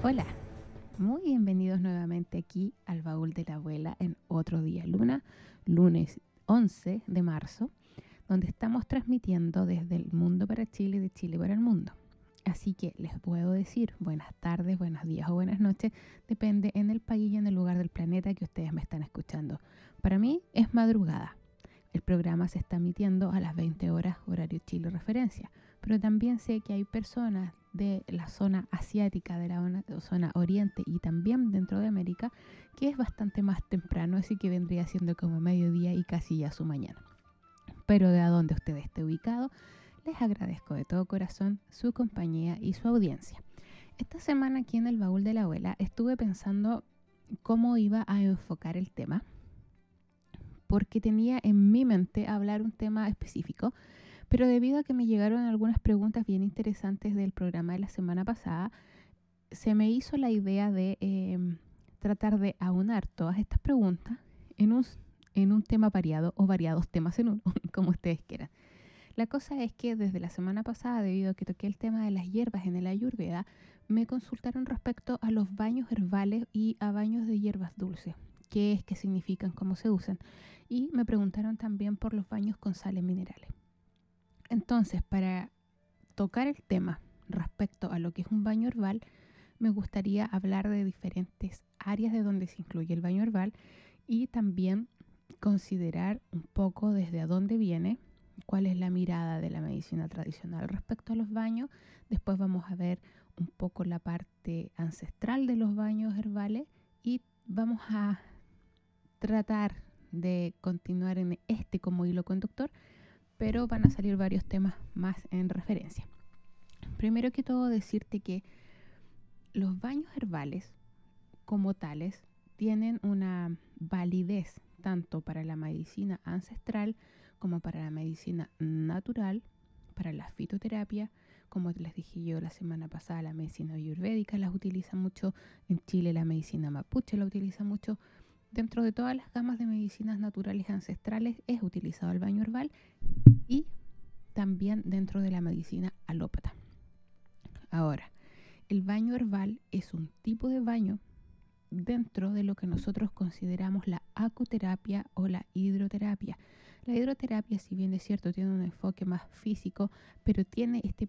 Hola, muy bienvenidos nuevamente aquí al Baúl de la Abuela en otro día luna, lunes 11 de marzo, donde estamos transmitiendo desde el mundo para Chile y de Chile para el mundo. Así que les puedo decir buenas tardes, buenos días o buenas noches, depende en el país y en el lugar del planeta que ustedes me están escuchando. Para mí es madrugada. El programa se está emitiendo a las 20 horas horario Chile referencia, pero también sé que hay personas de la zona asiática, de la zona oriente y también dentro de América, que es bastante más temprano, así que vendría siendo como mediodía y casi ya su mañana. Pero de a donde usted esté ubicado, les agradezco de todo corazón su compañía y su audiencia. Esta semana aquí en el Baúl de la Abuela estuve pensando cómo iba a enfocar el tema, porque tenía en mi mente hablar un tema específico, pero debido a que me llegaron algunas preguntas bien interesantes del programa de la semana pasada, se me hizo la idea de tratar de aunar todas estas preguntas en un tema variado o variados temas en uno, como ustedes quieran. La cosa es que desde la semana pasada, debido a que toqué el tema de las hierbas en el Ayurveda, me consultaron respecto a los baños herbales y a baños de hierbas dulces. ¿Qué es? ¿Qué significan? ¿Cómo se usan? Y me preguntaron también por los baños con sales minerales. Entonces, para tocar el tema respecto a lo que es un baño herbal, me gustaría hablar de diferentes áreas de donde se incluye el baño herbal y también considerar un poco desde a dónde viene, cuál es la mirada de la medicina tradicional respecto a los baños. Después vamos a ver un poco la parte ancestral de los baños herbales y vamos a tratar de continuar en este como hilo conductor, pero van a salir varios temas más en referencia. Primero que todo, decirte que los baños herbales como tales tienen una validez tanto para la medicina ancestral como para la medicina natural, para la fitoterapia, como les dije yo la semana pasada, la medicina ayurvédica las utiliza mucho, en Chile la medicina mapuche la utiliza mucho. Dentro de todas las gamas de medicinas naturales ancestrales es utilizado el baño herbal y también dentro de la medicina alópata. Ahora, el baño herbal es un tipo de baño dentro de lo que nosotros consideramos la acuterapia o la hidroterapia. La hidroterapia, si bien es cierto, tiene un enfoque más físico, pero tiene esta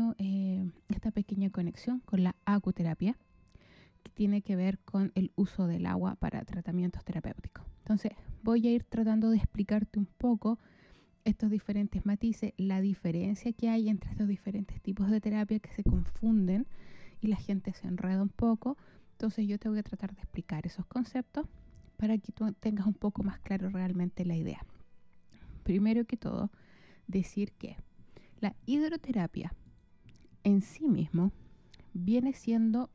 pequeña conexión con la acuterapia, que tiene que ver con el uso del agua para tratamientos terapéuticos. Entonces, voy a ir tratando de explicarte un poco estos diferentes matices, la diferencia que hay entre estos diferentes tipos de terapia que se confunden y la gente se enreda un poco. Entonces yo te voy a tratar de explicar esos conceptos para que tú tengas un poco más claro realmente la idea. Primero que todo, decir que la hidroterapia en sí mismo viene siendo,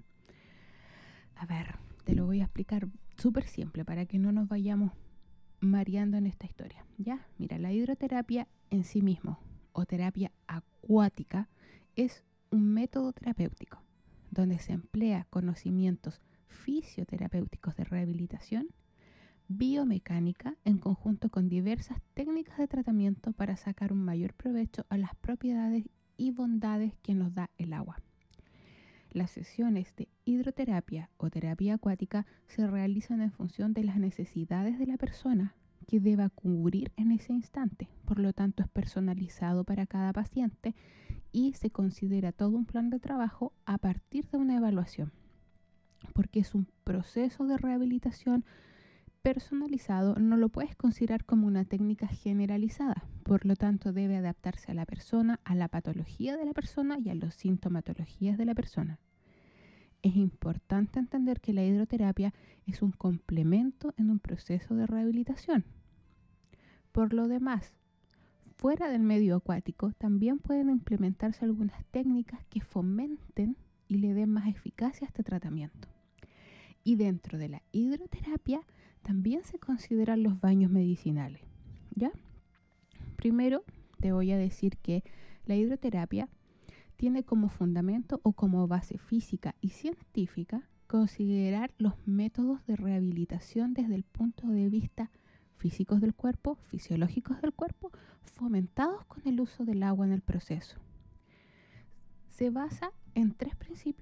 te lo voy a explicar súper simple para que no nos vayamos mareando en esta historia. Ya, mira, la hidroterapia en sí mismo o terapia acuática es un método terapéutico donde se emplea conocimientos fisioterapéuticos de rehabilitación, biomecánica en conjunto con diversas técnicas de tratamiento para sacar un mayor provecho a las propiedades y bondades que nos da el agua. Las sesiones de hidroterapia o terapia acuática se realizan en función de las necesidades de la persona que deba cubrir en ese instante. Por lo tanto, es personalizado para cada paciente y se considera todo un plan de trabajo a partir de una evaluación, porque es un proceso de rehabilitación personalizado, no lo puedes considerar como una técnica generalizada, por lo tanto debe adaptarse a la persona, a la patología de la persona y a las sintomatologías de la persona. Es importante entender que la hidroterapia es un complemento en un proceso de rehabilitación. Por lo demás, fuera del medio acuático también pueden implementarse algunas técnicas que fomenten y le den más eficacia a este tratamiento. Y dentro de la hidroterapia también se consideran los baños medicinales, ¿ya? Primero te voy a decir que la hidroterapia tiene como fundamento o como base física y científica considerar los métodos de rehabilitación desde el punto de vista físicos del cuerpo, fisiológicos del cuerpo, fomentados con el uso del agua en el proceso. Se basa en 3 principios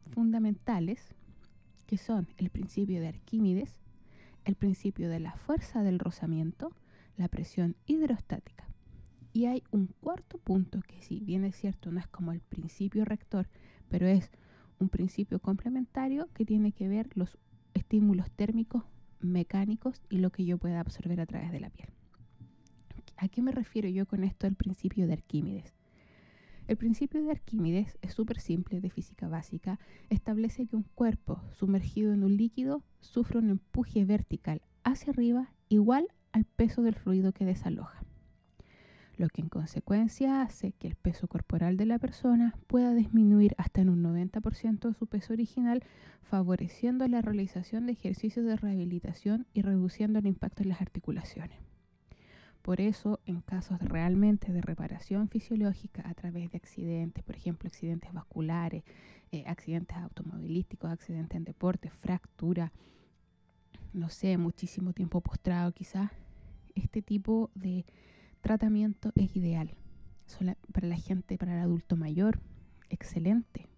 fundamentales, que son el principio de Arquímedes, el principio de la fuerza del rozamiento, la presión hidrostática. Y hay un cuarto punto que, si bien es cierto, no es como el principio rector, pero es un principio complementario que tiene que ver los estímulos térmicos, mecánicos y lo que yo pueda absorber a través de la piel. ¿A qué me refiero yo con esto del principio de Arquímedes? El principio de Arquímedes es súper simple, de física básica. Establece que un cuerpo sumergido en un líquido sufre un empuje vertical hacia arriba igual al peso del fluido que desaloja, lo que en consecuencia hace que el peso corporal de la persona pueda disminuir hasta en un 90% de su peso original, favoreciendo la realización de ejercicios de rehabilitación y reduciendo el impacto en las articulaciones. Por eso, en casos realmente de reparación fisiológica a través de accidentes, por ejemplo, accidentes vasculares, accidentes automovilísticos, accidentes en deporte, fractura, no sé, muchísimo tiempo postrado quizás, este tipo de tratamiento es ideal. Para la gente, para el adulto mayor, excelente.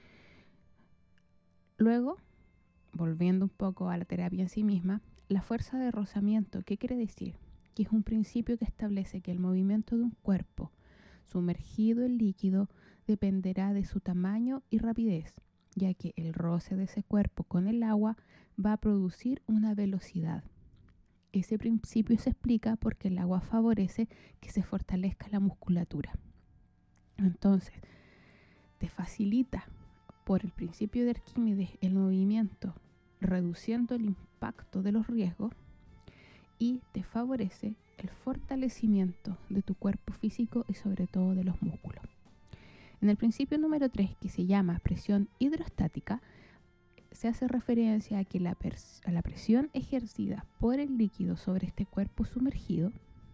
Luego, volviendo un poco a la terapia en sí misma, la fuerza de rozamiento, ¿qué quiere decir? Que es un principio que establece que el movimiento de un cuerpo sumergido en líquido dependerá de su tamaño y rapidez, ya que el roce de ese cuerpo con el agua va a producir una velocidad. Ese principio se explica porque el agua favorece que se fortalezca la musculatura. Entonces, te facilita por el principio de Arquímedes el movimiento, reduciendo el impacto de los riesgos, y te favorece el fortalecimiento de tu cuerpo físico y sobre todo de los músculos. En el principio número 3, que se llama presión hidrostática, se hace referencia a que a la presión ejercida por el líquido sobre este cuerpo sumergido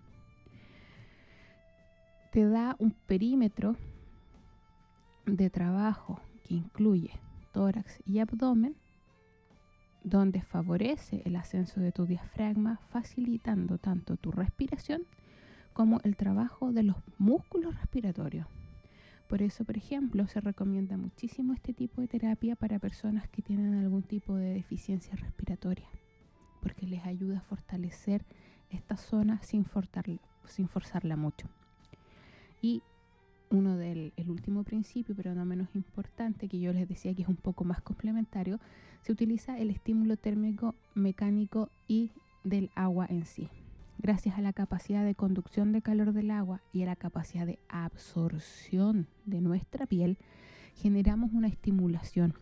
te da un perímetro de trabajo que incluye tórax y abdomen, donde favorece el ascenso de tu diafragma, facilitando tanto tu respiración como el trabajo de los músculos respiratorios. Por eso, por ejemplo, se recomienda muchísimo este tipo de terapia para personas que tienen algún tipo de deficiencia respiratoria, porque les ayuda a fortalecer esta zona sin forzarla mucho. Y el último principio, pero no menos importante, que yo les decía que es un poco más complementario, se utiliza el estímulo térmico, mecánico y del agua en sí. Gracias a la capacidad de conducción de calor del agua y a la capacidad de absorción de nuestra piel, generamos una estimulación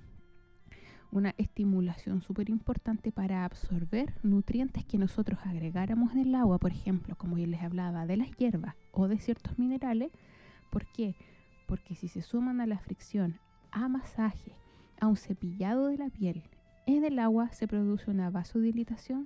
súper importante para absorber nutrientes que nosotros agregáramos en el agua, por ejemplo, como yo les hablaba, de las hierbas o de ciertos minerales. ¿Por qué? Porque si se suman a la fricción, a masaje, a un cepillado de la piel, en el agua se produce una vasodilatación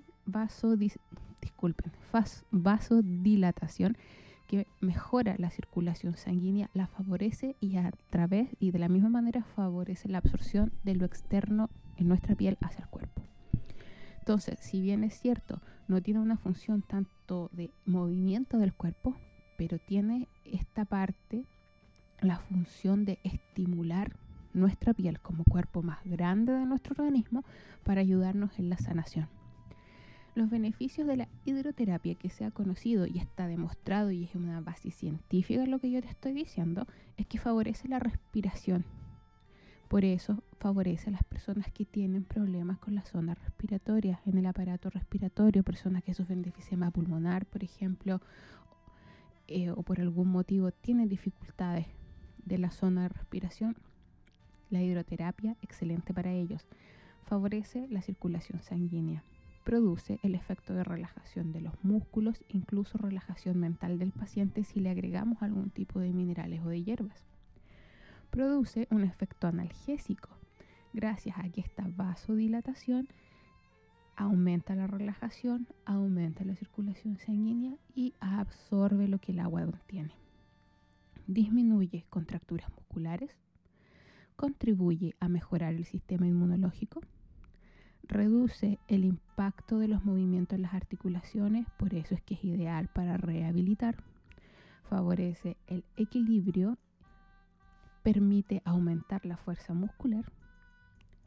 que mejora la circulación sanguínea, la favorece y a través y de la misma manera favorece la absorción de lo externo en nuestra piel hacia el cuerpo. Entonces, si bien es cierto, no tiene una función tanto de movimiento del cuerpo, pero tiene esta parte, la función de estimular nuestra piel como cuerpo más grande de nuestro organismo para ayudarnos en la sanación. Los beneficios de la hidroterapia que se ha conocido y está demostrado, y es una base científica lo que yo te estoy diciendo, es que favorece la respiración. Por eso favorece a las personas que tienen problemas con las zonas respiratorias, en el aparato respiratorio, personas que sufren de enfisema pulmonar, por ejemplo, o por algún motivo tienen dificultades de la zona de respiración. La hidroterapia, excelente para ellos. Favorece la circulación sanguínea. Produce el efecto de relajación de los músculos, incluso relajación mental del paciente si le agregamos algún tipo de minerales o de hierbas. Produce un efecto analgésico, gracias a que esta vasodilatación aumenta la relajación, aumenta la circulación sanguínea y absorbe lo que el agua contiene. Disminuye contracturas musculares, contribuye a mejorar el sistema inmunológico, reduce el impacto de los movimientos en las articulaciones, por eso es que es ideal para rehabilitar, favorece el equilibrio, permite aumentar la fuerza muscular,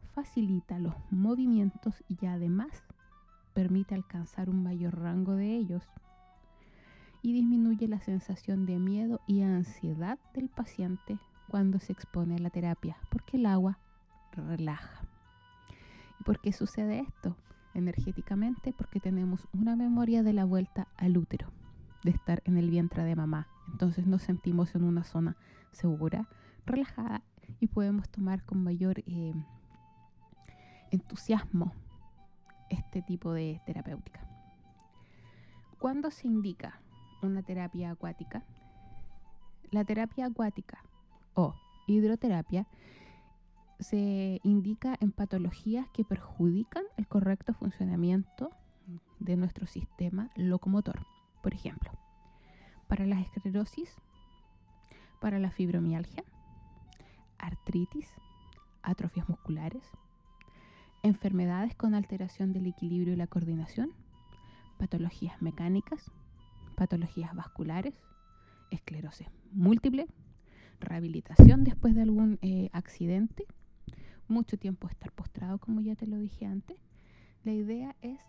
facilita los movimientos y además permite alcanzar un mayor rango de ellos y disminuye la sensación de miedo y ansiedad del paciente cuando se expone a la terapia, porque el agua relaja. ¿Y por qué sucede esto? Energéticamente, porque tenemos una memoria de la vuelta al útero, de estar en el vientre de mamá. Entonces nos sentimos en una zona segura, relajada y podemos tomar con mayor entusiasmo este tipo de terapéutica. ¿Cuándo se indica una terapia acuática? La terapia acuática o hidroterapia se indica en patologías que perjudican el correcto funcionamiento de nuestro sistema locomotor. Por ejemplo, para la esclerosis, para la fibromialgia, artritis, atrofias musculares, enfermedades con alteración del equilibrio y la coordinación, patologías mecánicas, patologías vasculares, esclerosis múltiple, rehabilitación después de algún accidente, mucho tiempo estar postrado, como ya te lo dije antes. La idea es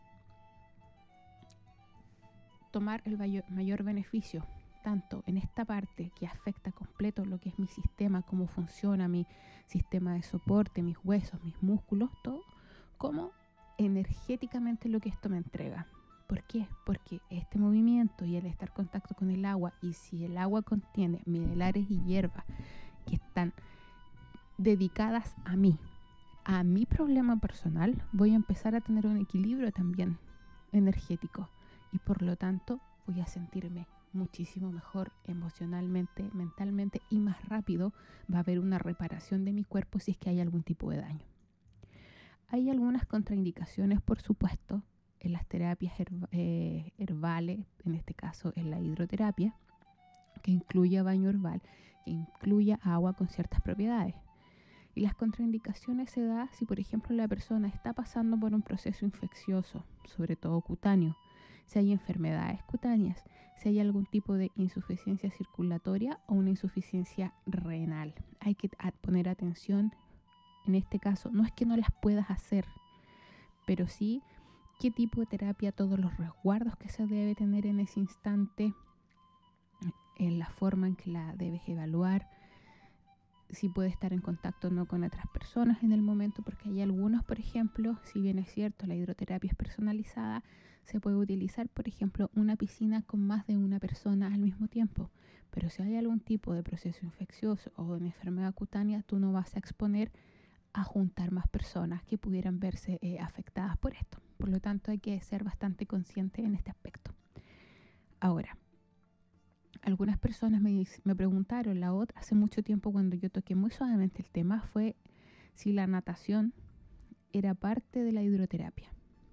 tomar el mayor beneficio, tanto en esta parte que afecta completo lo que es mi sistema, cómo funciona mi sistema de soporte, mis huesos, mis músculos, todo, como energéticamente lo que esto me entrega. ¿Por qué? Porque este movimiento y el estar en contacto con el agua, y si el agua contiene minerales y hierbas que están dedicadas a mi problema personal, voy a empezar a tener un equilibrio también energético y por lo tanto voy a sentirme muchísimo mejor emocionalmente, mentalmente y más rápido va a haber una reparación de mi cuerpo si es que hay algún tipo de daño. Hay algunas contraindicaciones, por supuesto, en las terapias herbales, en este caso en la hidroterapia, que incluya baño herbal, que incluya agua con ciertas propiedades. Y las contraindicaciones se dan si, por ejemplo, la persona está pasando por un proceso infeccioso, sobre todo cutáneo, si hay enfermedades cutáneas, si hay algún tipo de insuficiencia circulatoria o una insuficiencia renal. Hay que poner atención en este caso. No es que no las puedas hacer, pero sí qué tipo de terapia, todos los resguardos que se debe tener en ese instante, en la forma en que la debes evaluar, si puede estar en contacto o no con otras personas en el momento, porque hay algunos, por ejemplo, si bien es cierto, la hidroterapia es personalizada, se puede utilizar, por ejemplo, una piscina con más de una persona al mismo tiempo, pero si hay algún tipo de proceso infeccioso o de enfermedad cutánea, tú no vas a exponer a juntar más personas que pudieran verse afectadas por esto. Por lo tanto, hay que ser bastante consciente en este aspecto. Ahora, algunas personas me preguntaron, hace mucho tiempo cuando yo toqué muy suavemente el tema, fue si la natación era parte de la hidroterapia.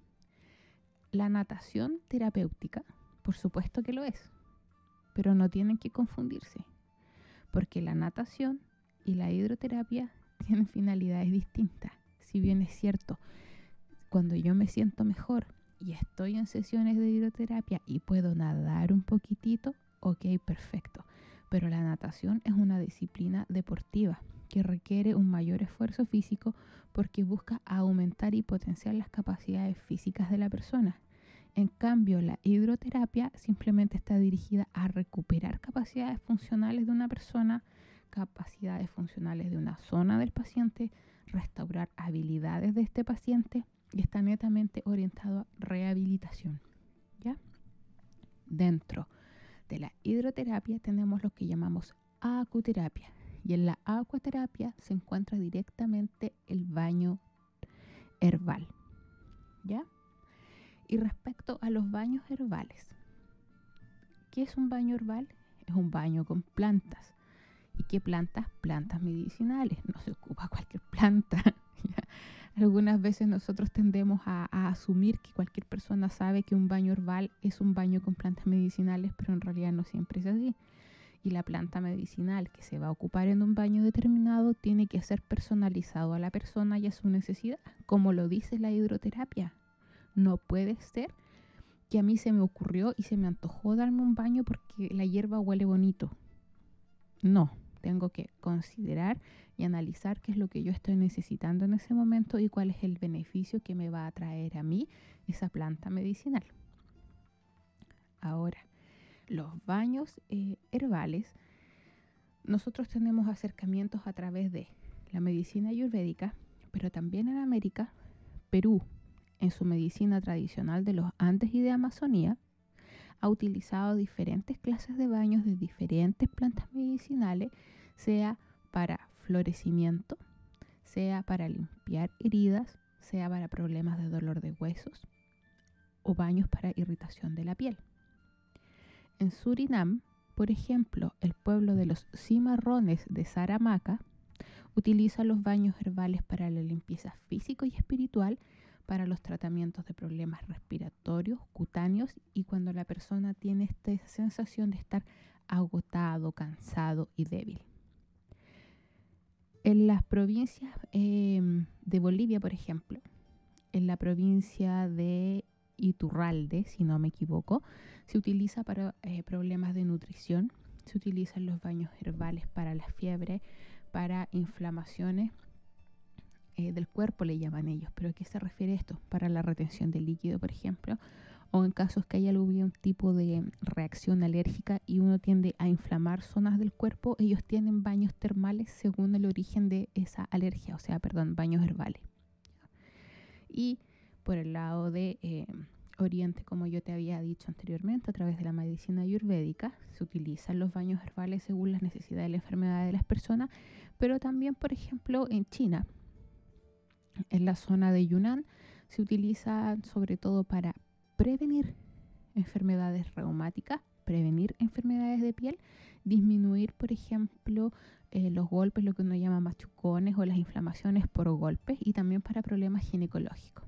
La natación terapéutica, por supuesto que lo es, pero no tienen que confundirse, porque la natación y la hidroterapia tienen finalidades distintas. Si bien es cierto, cuando yo me siento mejor y estoy en sesiones de hidroterapia y puedo nadar un poquitito, ok, perfecto. Pero la natación es una disciplina deportiva que requiere un mayor esfuerzo físico porque busca aumentar y potenciar las capacidades físicas de la persona. En cambio, la hidroterapia simplemente está dirigida a recuperar capacidades funcionales de una persona, capacidades funcionales de una zona del paciente, restaurar habilidades de este paciente y está netamente orientado a rehabilitación. ¿Ya? Dentro de la hidroterapia tenemos lo que llamamos acuterapia y en la acuaterapia se encuentra directamente el baño herbal. ¿Ya? Y respecto a los baños herbales, ¿qué es un baño herbal? Es un baño con plantas. ¿Y qué plantas? Plantas medicinales. No se ocupa cualquier planta. Algunas veces nosotros tendemos a asumir que cualquier persona sabe que un baño herbal es un baño con plantas medicinales, pero en realidad no siempre es así. Y la planta medicinal que se va a ocupar en un baño determinado tiene que ser personalizado a la persona y a su necesidad, como lo dice la hidroterapia. No puede ser que a mí se me ocurrió y se me antojó darme un baño porque la hierba huele bonito. No, Tengo que considerar y analizar qué es lo que yo estoy necesitando en ese momento y cuál es el beneficio que me va a traer a mí esa planta medicinal. Ahora, los baños herbales, nosotros tenemos acercamientos a través de la medicina ayurvédica, pero también en América, Perú, en su medicina tradicional de los Andes y de Amazonía, ha utilizado diferentes clases de baños de diferentes plantas medicinales, sea para florecimiento, sea para limpiar heridas, sea para problemas de dolor de huesos o baños para irritación de la piel. En Surinam, por ejemplo, el pueblo de los cimarrones de Saramaca utiliza los baños herbales para la limpieza física y espiritual, para los tratamientos de problemas respiratorios, cutáneos y cuando la persona tiene esta sensación de estar agotado, cansado y débil. En las provincias de Bolivia, por ejemplo, en la provincia de Iturralde, si no me equivoco, se utiliza para problemas de nutrición, se utilizan los baños herbales para la fiebre, para inflamaciones del cuerpo, le llaman ellos. ¿Pero a qué se refiere esto? Para la retención de líquido, por ejemplo, o en casos que hay algún tipo de reacción alérgica y uno tiende a inflamar zonas del cuerpo, ellos tienen baños termales según el origen de esa alergia, baños herbales. Y por el lado de Oriente, como yo te había dicho anteriormente, a través de la medicina ayurvédica, se utilizan los baños herbales según las necesidades de la enfermedad de las personas, pero también, por ejemplo, en China, en la zona de Yunnan, se utiliza sobre todo para prevenir enfermedades reumáticas, prevenir enfermedades de piel, disminuir, por ejemplo, los golpes, lo que uno llama machucones o las inflamaciones por golpes, y también para problemas ginecológicos.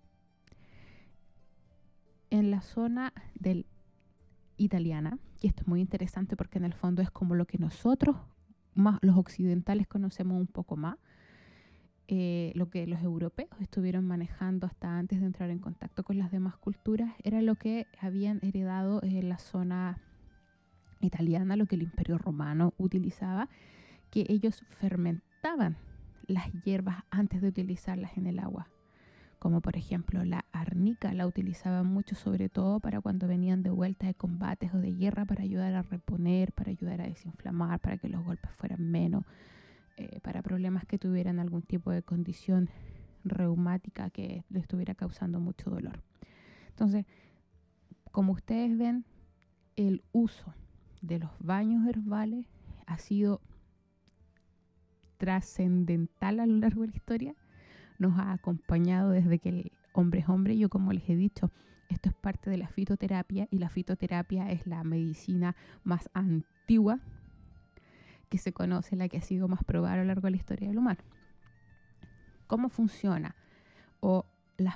En la zona del italiana, y esto es muy interesante porque en el fondo es como lo que nosotros, más los occidentales, conocemos un poco más, lo que los europeos estuvieron manejando hasta antes de entrar en contacto con las demás culturas, era lo que habían heredado en la zona italiana, lo que el Imperio Romano utilizaba, que ellos fermentaban las hierbas antes de utilizarlas en el agua. Como por ejemplo la arnica la utilizaban mucho, sobre todo para cuando venían de vuelta de combates o de guerra, para ayudar a reponer, para ayudar a desinflamar, para que los golpes fueran menos, para problemas que tuvieran algún tipo de condición reumática que le estuviera causando mucho dolor. Entonces, como ustedes ven, el uso de los baños herbales ha sido trascendental a lo largo de la historia. Nos ha acompañado desde que el hombre es hombre. Yo, como les he dicho, esto es parte de la fitoterapia, y la fitoterapia es la medicina más antigua que se conoce, la que ha sido más probada a lo largo de la historia del humano. ¿Cómo funciona? O la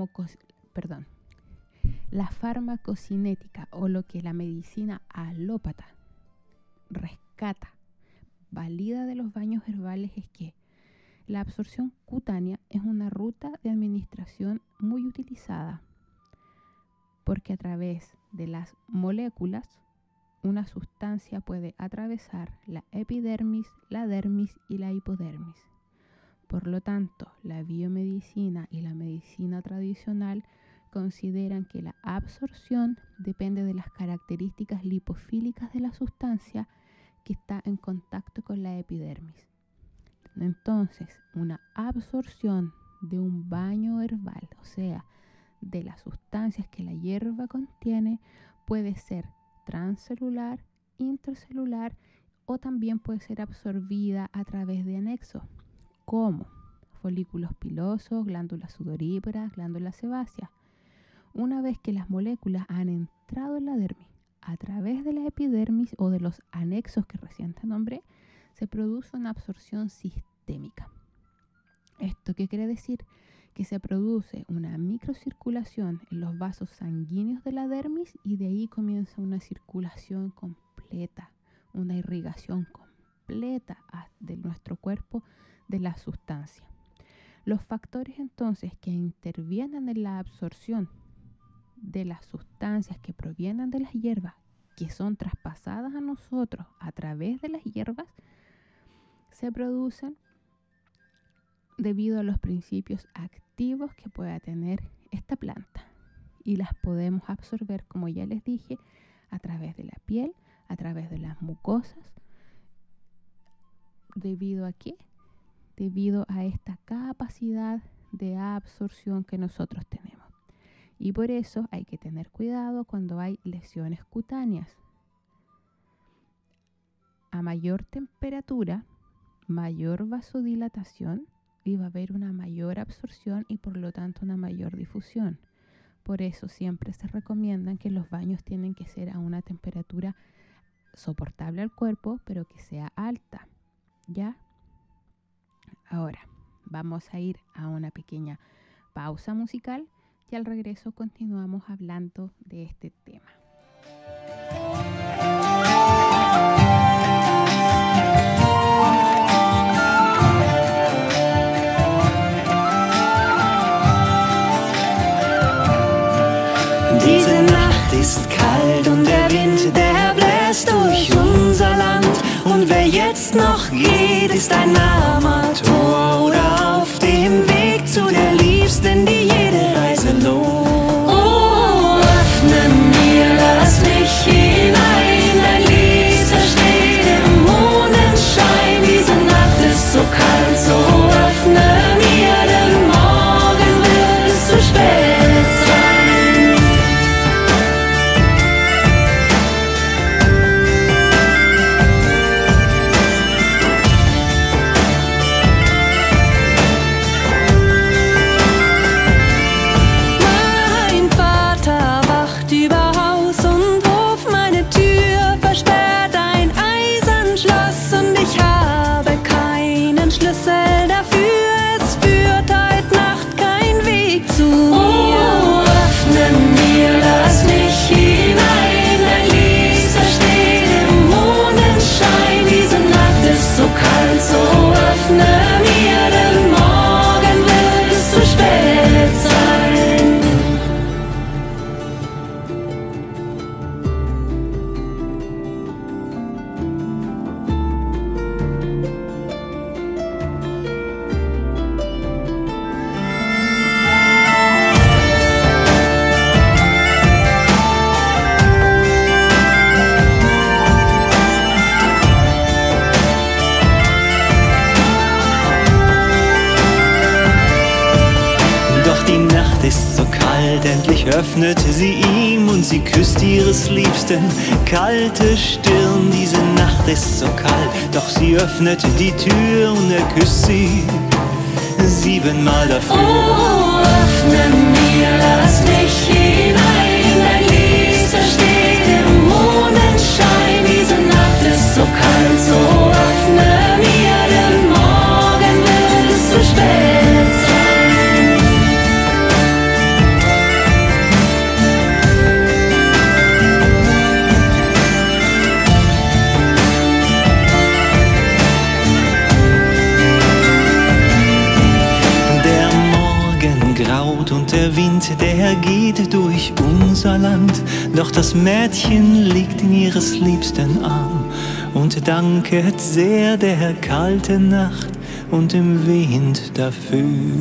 farmacocinética, o lo que la medicina alópata rescata, valida de los baños herbales, es que la absorción cutánea es una ruta de administración muy utilizada, porque a través de las moléculas una sustancia puede atravesar la epidermis, la dermis y la hipodermis. Por lo tanto, la biomedicina y la medicina tradicional consideran que la absorción depende de las características lipofílicas de la sustancia que está en contacto con la epidermis. Entonces, una absorción de un baño herbal, o sea, de las sustancias que la hierba contiene, puede ser transcelular, intracelular, o también puede ser absorbida a través de anexos, como folículos pilosos, glándulas sudoríparas, glándulas sebáceas. Una vez que las moléculas han entrado en la dermis a través de la epidermis o de los anexos que recién te nombré, se produce una absorción sistémica. ¿Esto qué quiere decir? Que se produce una microcirculación en los vasos sanguíneos de la dermis, y de ahí comienza una circulación completa, una irrigación completa de nuestro cuerpo de la sustancia. Los factores entonces que intervienen en la absorción de las sustancias que provienen de las hierbas, que son traspasadas a nosotros a través de las hierbas, se producen debido a los principios activos que pueda tener esta planta y las podemos absorber, como ya les dije, a través de la piel, a través de las mucosas. ¿Debido a qué? Debido a esta capacidad de absorción que nosotros tenemos. Y por eso hay que tener cuidado cuando hay lesiones cutáneas. A mayor temperatura, mayor vasodilatación y va a haber una mayor absorción y por lo tanto una mayor difusión. Por eso siempre se recomiendan que los baños tienen que ser a una temperatura soportable al cuerpo, pero que sea alta. ¿Ya? Ahora vamos a ir a una pequeña pausa musical y al regreso continuamos hablando de este tema. Diese Nacht ist kalt und der Wind, der bläst durch unser Land. Und wer jetzt noch geht, ist ein armer Tor oder auf dem Weg zu der Liebsten, die jede Reise lohnt. Oh, öffne mir das Licht hinein, dein Liebster steht im Mondenschein. Diese Nacht ist so kalt, so öffne mir, denn morgen wird es zu spät sein. Endlich öffnet sie ihm und sie küsst ihres Liebsten kalte Stirn. Diese Nacht ist so kalt, doch sie öffnet die Tür und er küsst sie 7-mal dafür. Oh, öffne mir das Licht hinein, dein Liebster steht im Mondenschein. Diese Nacht ist so kalt, so öffne mir, denn morgen wird es zu spät sein. Und der Wind, der geht durch unser Land. Doch das Mädchen liegt in ihres Liebsten Arm und danket sehr der kalten Nacht und dem Wind dafür.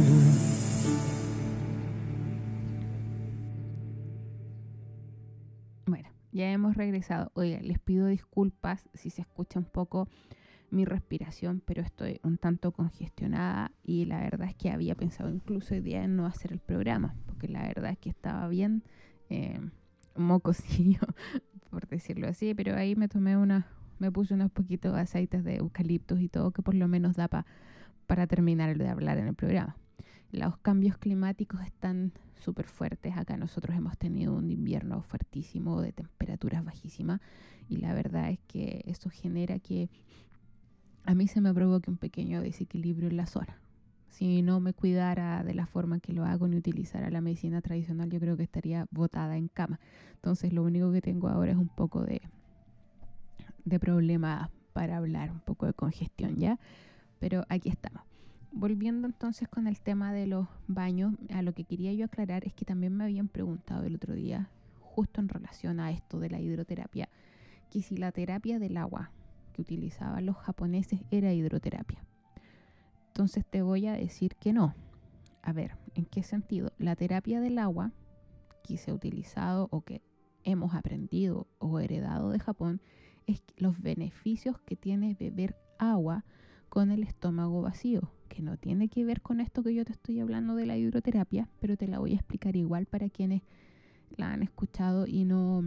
Bueno, ya hemos regresado. Oiga, les pido disculpas si se escucha un poco mi respiración, pero estoy un tanto congestionada y la verdad es que había pensado incluso hoy día en no hacer el programa, porque la verdad es que estaba bien mocosillo, por decirlo así, pero ahí me puse unos poquitos de aceites de eucaliptus y todo, que por lo menos da para terminar de hablar en el programa. Los cambios climáticos están súper fuertes. Acá nosotros hemos tenido un invierno fuertísimo de temperaturas bajísimas y la verdad es que eso genera que a mí se me provoque un pequeño desequilibrio en la zona. Si no me cuidara de la forma en que lo hago ni utilizara la medicina tradicional, yo creo que estaría botada en cama. Entonces lo único que tengo ahora es un poco de problema para hablar, un poco de congestión, ¿ya? Pero aquí estamos. Volviendo entonces con el tema de los baños, a lo que quería yo aclarar es que también me habían preguntado el otro día, justo en relación a esto de la hidroterapia, que si la terapia del agua que utilizaban los japoneses era hidroterapia. Entonces te voy a decir que no. A ver, ¿en qué sentido? La terapia del agua que se ha utilizado o que hemos aprendido o heredado de Japón es los beneficios que tiene beber agua con el estómago vacío, que no tiene que ver con esto que yo te estoy hablando de la hidroterapia, pero te la voy a explicar igual para quienes la han escuchado y no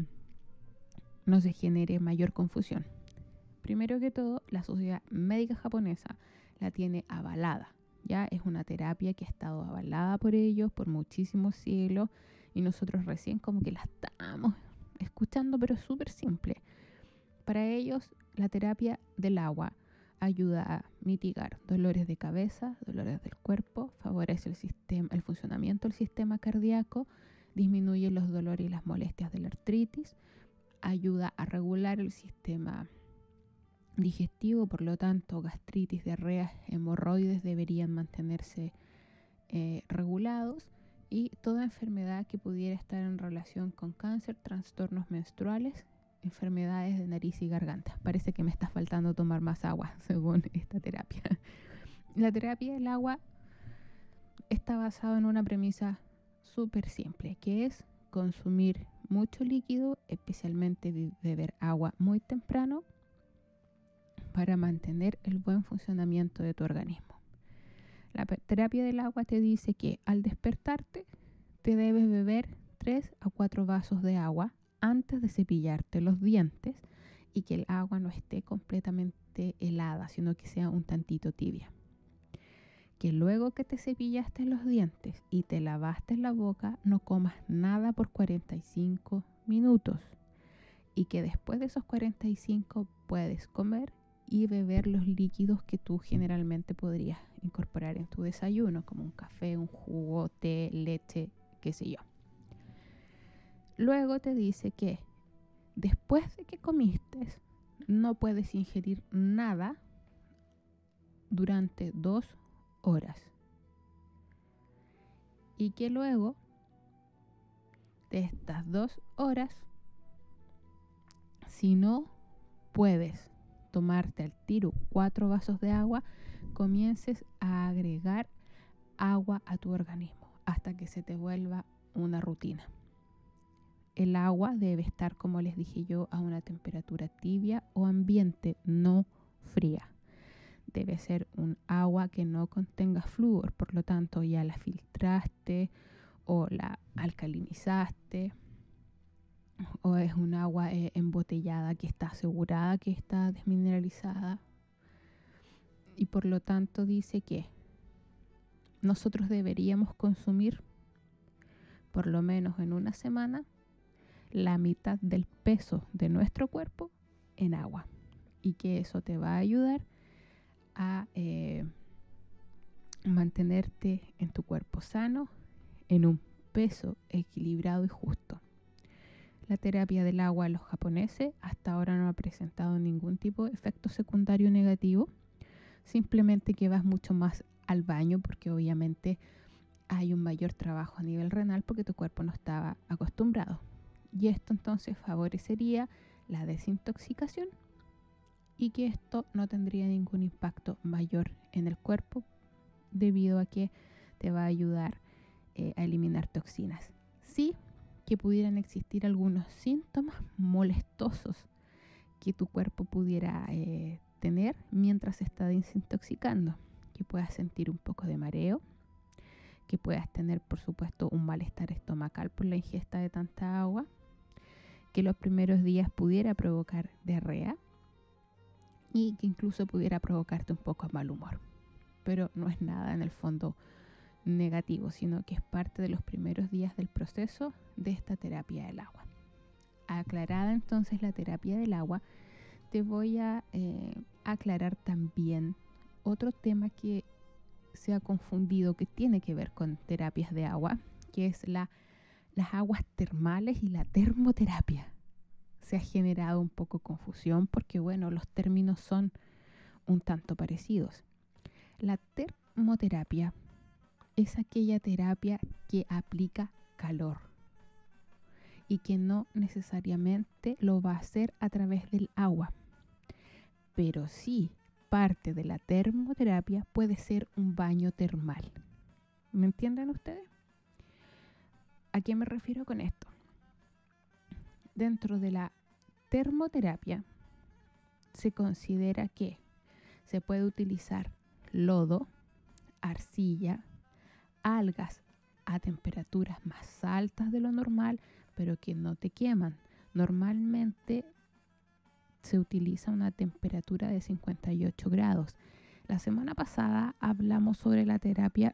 se genere mayor confusión. Primero que todo, la Sociedad Médica Japonesa la tiene avalada. Ya es una terapia que ha estado avalada por ellos por muchísimos siglos y nosotros recién como que la estamos escuchando, pero es súper simple. Para ellos, la terapia del agua ayuda a mitigar dolores de cabeza, dolores del cuerpo, favorece el funcionamiento del sistema cardíaco, disminuye los dolores y las molestias de la artritis, ayuda a regular el sistema digestivo, por lo tanto, gastritis, diarreas, hemorroides deberían mantenerse regulados, y toda enfermedad que pudiera estar en relación con cáncer, trastornos menstruales, enfermedades de nariz y garganta. Parece que me está faltando tomar más agua según esta terapia. La terapia del agua está basada en una premisa súper simple, que es consumir mucho líquido, especialmente beber agua muy temprano, para mantener el buen funcionamiento de tu organismo. La terapia del agua te dice que al despertarte te debes beber 3 a 4 vasos de agua antes de cepillarte los dientes, y que el agua no esté completamente helada, sino que sea un tantito tibia. Que luego que te cepillaste los dientes y te lavaste la boca, no comas nada por 45 minutos. Y que después de esos 45 puedes comer y beber los líquidos que tú generalmente podrías incorporar en tu desayuno, como un café, un jugo, té, leche, qué sé yo. Luego te dice que después de que comiste, no puedes ingerir nada durante 2 horas. Y que luego de estas 2 horas, si no puedes tomarte al tiro 4 vasos de agua, comiences a agregar agua a tu organismo hasta que se te vuelva una rutina. El agua debe estar, como les dije yo, a una temperatura tibia o ambiente, no fría. Debe ser un agua que no contenga flúor, por lo tanto ya la filtraste o la alcalinizaste, o es un agua embotellada que está asegurada que está desmineralizada, y por lo tanto dice que nosotros deberíamos consumir por lo menos en una semana la mitad del peso de nuestro cuerpo en agua, y que eso te va a ayudar a mantenerte en tu cuerpo sano, en un peso equilibrado y justo. La terapia del agua de los japoneses hasta ahora no ha presentado ningún tipo de efecto secundario negativo, simplemente que vas mucho más al baño porque obviamente hay un mayor trabajo a nivel renal porque tu cuerpo no estaba acostumbrado. Y esto entonces favorecería la desintoxicación, y que esto no tendría ningún impacto mayor en el cuerpo debido a que te va a ayudar a eliminar toxinas. Sí que pudieran existir algunos síntomas molestosos que tu cuerpo pudiera tener mientras se está desintoxicando, que puedas sentir un poco de mareo, que puedas tener por supuesto un malestar estomacal por la ingesta de tanta agua, que los primeros días pudiera provocar diarrea y que incluso pudiera provocarte un poco de mal humor. Pero no es nada en el fondo negativo, sino que es parte de los primeros días del proceso de esta terapia del agua. Aclarada entonces la terapia del agua, te voy a aclarar también otro tema que se ha confundido, que tiene que ver con terapias de agua, que es las aguas termales y la termoterapia. Se ha generado un poco confusión porque, bueno, los términos son un tanto parecidos. La termoterapia es aquella terapia que aplica calor y que no necesariamente lo va a hacer a través del agua. pero sí, parte de la termoterapia puede ser un baño termal. ¿Me entienden ustedes? ¿A qué me refiero con esto? Dentro de la termoterapia se considera que se puede utilizar lodo, arcilla, algas a temperaturas más altas de lo normal, pero que no te queman. Normalmente se utiliza una temperatura de 58 grados. La semana pasada hablamos sobre la terapia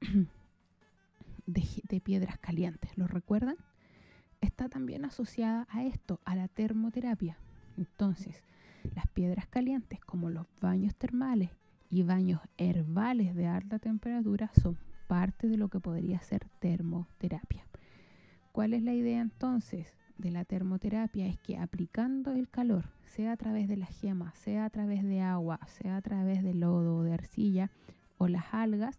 de piedras calientes, ¿lo recuerdan? Está también asociada a esto, a la termoterapia. Entonces, las piedras calientes, como los baños termales y baños herbales de alta temperatura, son parte de lo que podría ser termoterapia. ¿Cuál es la idea entonces de la termoterapia? Es que aplicando el calor, sea a través de las gemas, sea a través de agua, sea a través de lodo o de arcilla o las algas,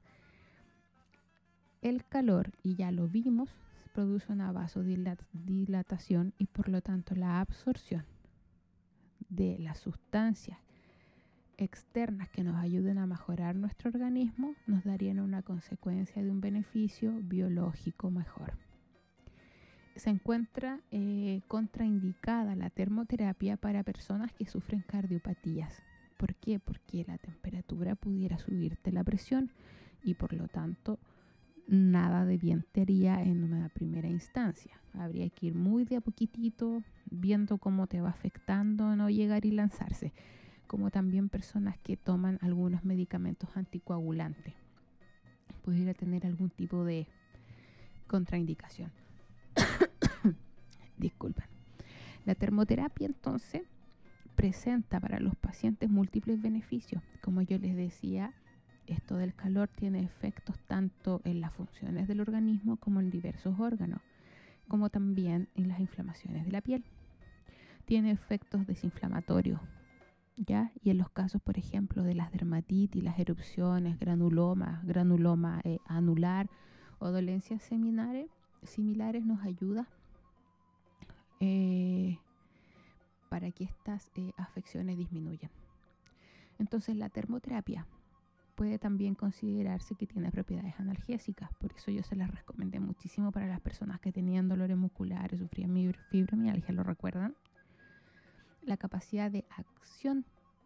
el calor, y ya lo vimos, produce una vasodilatación y por lo tanto la absorción de las sustancias externas que nos ayuden a mejorar nuestro organismo nos darían una consecuencia de un beneficio biológico mejor. Se encuentra contraindicada la termoterapia para personas que sufren cardiopatías. ¿Por qué? Porque la temperatura pudiera subirte la presión y por lo tanto nada de bien te haría en una primera instancia. Habría que ir muy de a poquitito viendo cómo te va afectando, no llegar y lanzarse. Como también personas que toman algunos medicamentos anticoagulantes. Pudiera tener algún tipo de contraindicación. Disculpen. La termoterapia entonces presenta para los pacientes múltiples beneficios. Como yo les decía, esto del calor tiene efectos tanto en las funciones del organismo como en diversos órganos, como también en las inflamaciones de la piel. Tiene efectos desinflamatorios, ¿ya? Y en los casos, por ejemplo, de las dermatitis, las erupciones, granuloma anular o dolencias similares nos ayuda para que estas afecciones disminuyan. Entonces la termoterapia puede también considerarse que tiene propiedades analgésicas, por eso yo se las recomendé muchísimo para las personas que tenían dolores musculares, sufrían fibromialgia, ¿lo recuerdan? La capacidad de acción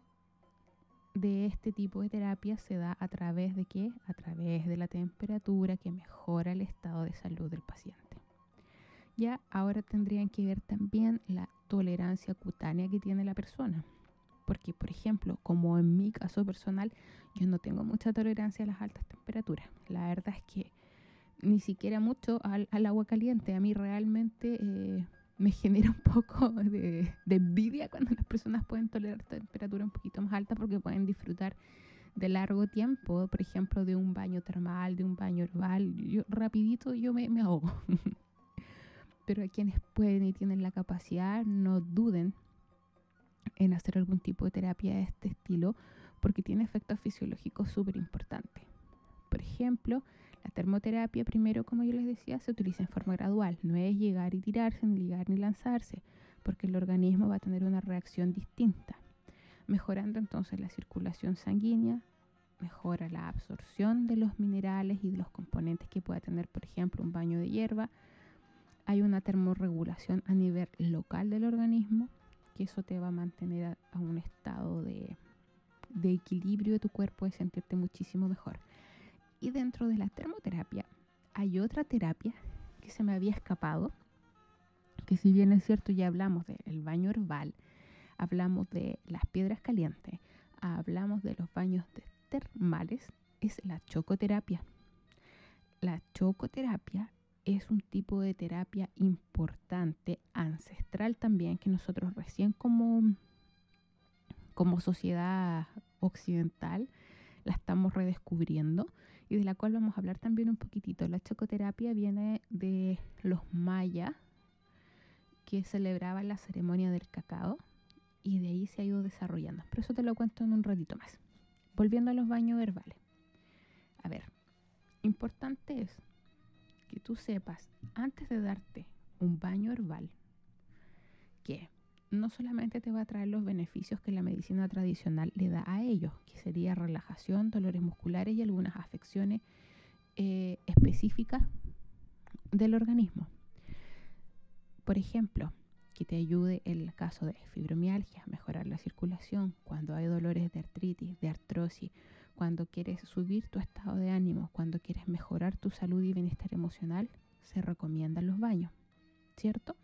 de este tipo de terapia se da a través de ¿qué? A través de la temperatura que mejora el estado de salud del paciente. Ya ahora tendrían que ver también la tolerancia cutánea que tiene la persona. Porque, por ejemplo, como en mi caso personal, yo no tengo mucha tolerancia a las altas temperaturas. La verdad es que ni siquiera mucho al agua caliente. A mí realmente me genera un poco de envidia cuando las personas pueden tolerar temperatura un poquito más alta porque pueden disfrutar de largo tiempo, por ejemplo, de un baño termal, de un baño herbal. Yo rapidito me ahogo. Pero a quienes pueden y tienen la capacidad, no duden en hacer algún tipo de terapia de este estilo porque tiene efectos fisiológicos súper importantes. Por ejemplo, la termoterapia, primero, como yo les decía, se utiliza en forma gradual. No es llegar y tirarse, ni ligar ni lanzarse, porque el organismo va a tener una reacción distinta. Mejorando entonces la circulación sanguínea, mejora la absorción de los minerales y de los componentes que pueda tener, por ejemplo, un baño de hierba. Hay una termorregulación a nivel local del organismo, que eso te va a mantener a un estado de equilibrio de tu cuerpo, de sentirte muchísimo mejor. Y dentro de la termoterapia hay otra terapia que se me había escapado, que si bien es cierto ya hablamos del baño herbal, hablamos de las piedras calientes, hablamos de los baños termales, es la chocoterapia. La chocoterapia es un tipo de terapia importante, ancestral también, que nosotros recién como sociedad occidental la estamos redescubriendo y de la cual vamos a hablar también un poquitito. La chocoterapia viene de los mayas que celebraban la ceremonia del cacao y de ahí se ha ido desarrollando. Pero eso te lo cuento en un ratito más. Volviendo a los baños herbales. A ver, importante es que tú sepas, antes de darte un baño herbal, que no solamente te va a traer los beneficios que la medicina tradicional le da a ellos, que sería relajación, dolores musculares y algunas afecciones específicas del organismo. Por ejemplo, que te ayude en el caso de fibromialgia, mejorar la circulación, cuando hay dolores de artritis, de artrosis, cuando quieres subir tu estado de ánimo, cuando quieres mejorar tu salud y bienestar emocional, se recomiendan los baños, ¿cierto?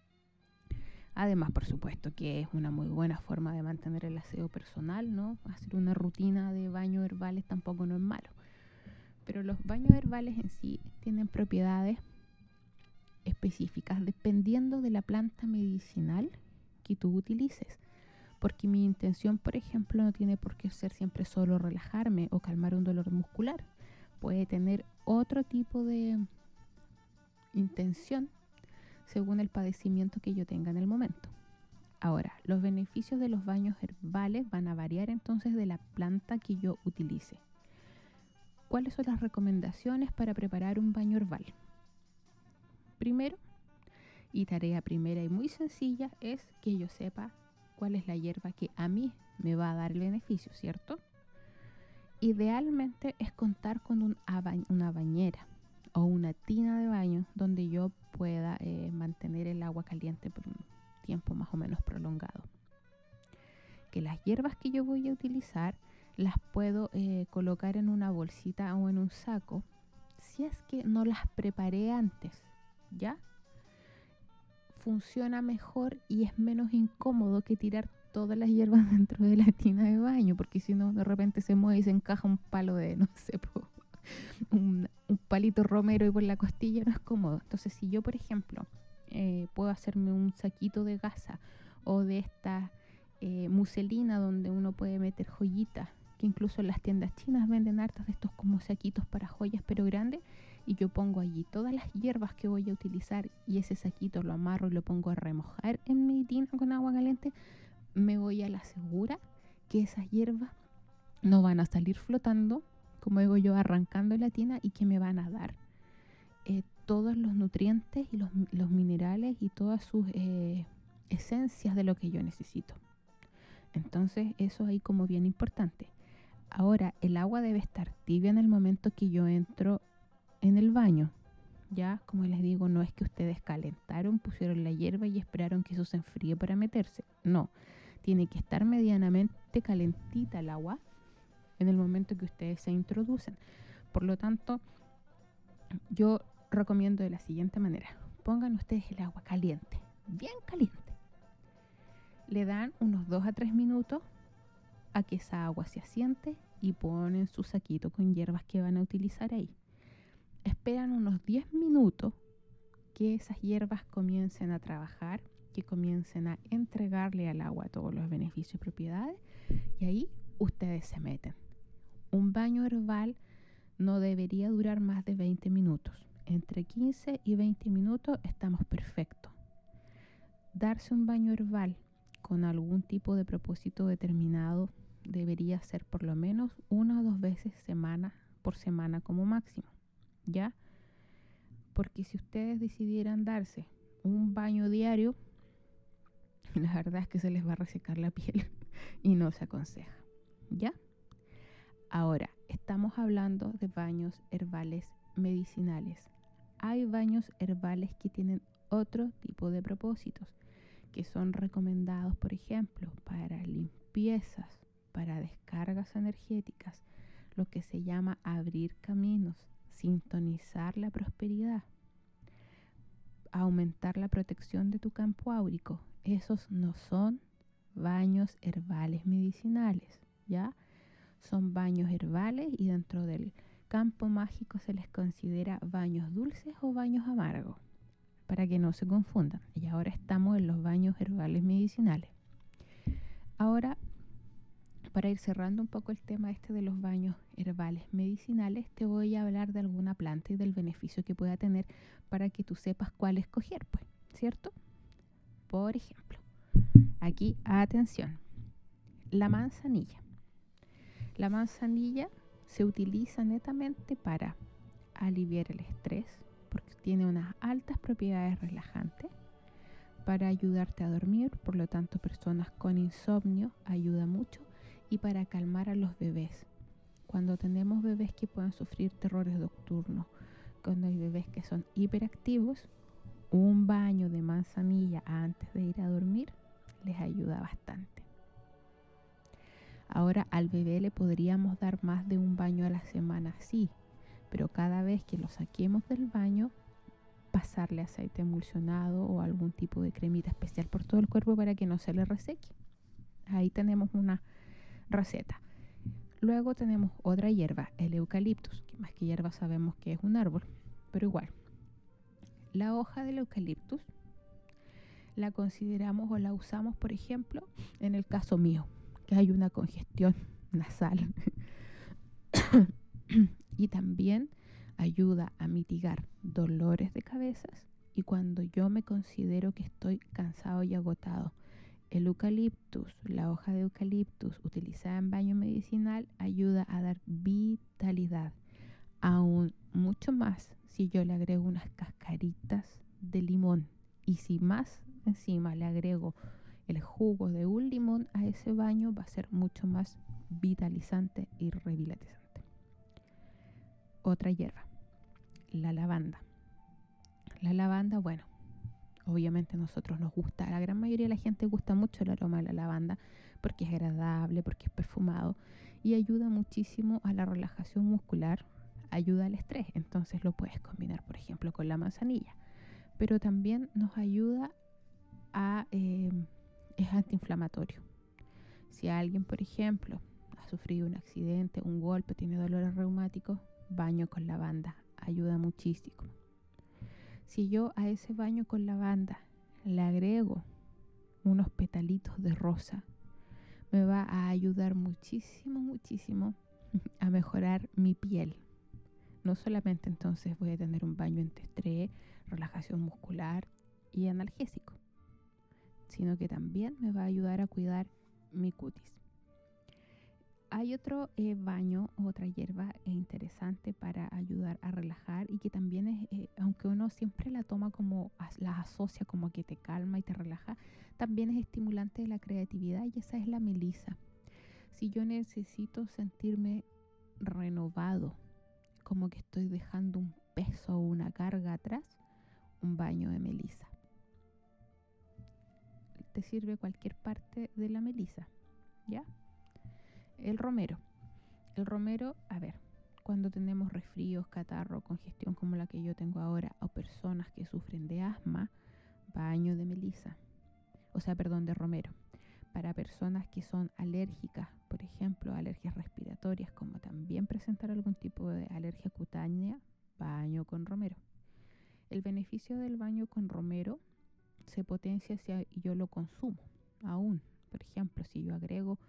Además, por supuesto, que es una muy buena forma de mantener el aseo personal, ¿no? Hacer una rutina de baños herbales tampoco no es malo. Pero los baños herbales en sí tienen propiedades específicas dependiendo de la planta medicinal que tú utilices. Porque mi intención, por ejemplo, no tiene por qué ser siempre solo relajarme o calmar un dolor muscular. Puede tener otro tipo de intención según el padecimiento que yo tenga en el momento. Ahora, los beneficios de los baños herbales van a variar entonces de la planta que yo utilice. ¿Cuáles son las recomendaciones para preparar un baño herbal? Primero, y tarea primera y muy sencilla, es que yo sepa cuál es la hierba que a mí me va a dar el beneficio, ¿cierto? Idealmente es contar con una bañera o una tina de baño donde yo pueda mantener el agua caliente por un tiempo más o menos prolongado. Que las hierbas que yo voy a utilizar las puedo colocar en una bolsita o en un saco si es que no las preparé antes, ¿ya? Funciona mejor y es menos incómodo que tirar todas las hierbas dentro de la tina de baño, porque si no de repente se mueve y se encaja un palo de, no sé, un palito romero y por la costilla no es cómodo. Entonces si yo, por ejemplo, puedo hacerme un saquito de gasa o de esta muselina donde uno puede meter joyitas, que incluso en las tiendas chinas venden hartas de estos como saquitos para joyas pero grandes, y yo pongo allí todas las hierbas que voy a utilizar y ese saquito lo amarro y lo pongo a remojar en mi tina con agua caliente, me voy a la segura que esas hierbas no van a salir flotando, como digo yo, arrancando la tina, y que me van a dar todos los nutrientes y los minerales y todas sus esencias de lo que yo necesito. Entonces eso ahí como bien importante. Ahora, el agua debe estar tibia en el momento que yo entro en el baño. Ya, como les digo, no es que ustedes calentaron, pusieron la hierba y esperaron que eso se enfríe para meterse. No, tiene que estar medianamente calentita el agua en el momento que ustedes se introducen. Por lo tanto, yo recomiendo de la siguiente manera: pongan ustedes el agua caliente, bien caliente. Le dan unos 2 a 3 minutos a que esa agua se asiente y ponen su saquito con hierbas que van a utilizar ahí. Esperan unos 10 minutos que esas hierbas comiencen a trabajar, que comiencen a entregarle al agua todos los beneficios y propiedades, y ahí ustedes se meten. Un baño herbal no debería durar más de 20 minutos. Entre 15 y 20 minutos estamos perfectos. Darse un baño herbal con algún tipo de propósito determinado debería ser por lo menos 1 o 2 veces por semana como máximo, ¿ya? Porque si ustedes decidieran darse un baño diario, la verdad es que se les va a resecar la piel y no se aconseja, ¿ya? Ahora, estamos hablando de baños herbales medicinales. Hay baños herbales que tienen otro tipo de propósitos, que son recomendados, por ejemplo, para limpiezas, para descargas energéticas, lo que se llama abrir caminos, sintonizar la prosperidad, aumentar la protección de tu campo áurico. Esos no son baños herbales medicinales, ¿ya? Son baños herbales y dentro del campo mágico se les considera baños dulces o baños amargos, para que no se confundan. Y ahora estamos en los baños herbales medicinales. Ahora, para ir cerrando un poco el tema de los baños herbales medicinales, te voy a hablar de alguna planta y del beneficio que pueda tener para que tú sepas cuál escoger, pues, ¿cierto? Por ejemplo, aquí, atención, la manzanilla. La manzanilla se utiliza netamente para aliviar el estrés, porque tiene unas altas propiedades relajantes, para ayudarte a dormir, por lo tanto personas con insomnio ayuda mucho, y para calmar a los bebés. Cuando tenemos bebés que pueden sufrir terrores nocturnos, cuando hay bebés que son hiperactivos, un baño de manzanilla antes de ir a dormir les ayuda bastante. Ahora, al bebé le podríamos dar más de un baño a la semana, sí, pero cada vez que lo saquemos del baño, pasarle aceite emulsionado o algún tipo de cremita especial por todo el cuerpo para que no se le reseque. Ahí tenemos una receta. Luego tenemos otra hierba, el eucaliptus, que más que hierba sabemos que es un árbol, pero igual. La hoja del eucaliptus la consideramos o la usamos, por ejemplo, en el caso mío, que hay una congestión nasal. Y también ayuda a mitigar dolores de cabezas y cuando yo me considero que estoy cansado y agotado. El eucaliptus, la hoja de eucaliptus utilizada en baño medicinal, ayuda a dar vitalidad. Aún mucho más si yo le agrego unas cascaritas de limón y si más encima le agrego el jugo de un limón a ese baño, va a ser mucho más vitalizante y revitalizante. Otra hierba, la lavanda. La lavanda, bueno, obviamente a nosotros nos gusta, a la gran mayoría de la gente gusta mucho el aroma de la lavanda porque es agradable, porque es perfumado y ayuda muchísimo a la relajación muscular, ayuda al estrés. Entonces lo puedes combinar, por ejemplo, con la manzanilla, pero también nos ayuda es antiinflamatorio. Si alguien, por ejemplo, ha sufrido un accidente, un golpe, tiene dolores reumáticos, baño con lavanda ayuda muchísimo. Si yo a ese baño con lavanda le agrego unos petalitos de rosa, me va a ayudar muchísimo a mejorar mi piel. No solamente entonces voy a tener un baño antiestrés, relajación muscular y analgésico, sino que también me va a ayudar a cuidar mi cutis. Hay otro baño, otra hierba interesante para ayudar a relajar y que también es, aunque uno siempre la toma como, la asocia como que te calma y te relaja, también es estimulante de la creatividad y esa es la melisa. Si yo necesito sentirme renovado, como que estoy dejando un peso o una carga atrás, un baño de melisa. Te sirve cualquier parte de la melisa, ¿ya? El romero. El romero, a ver, cuando tenemos resfríos, catarro, congestión como la que yo tengo ahora, o personas que sufren de asma, baño de melisa. De romero. Para personas que son alérgicas, por ejemplo, alergias respiratorias, como también presentar algún tipo de alergia cutánea, baño con romero. El beneficio del baño con romero se potencia si yo lo consumo aún. Por ejemplo, si yo agrego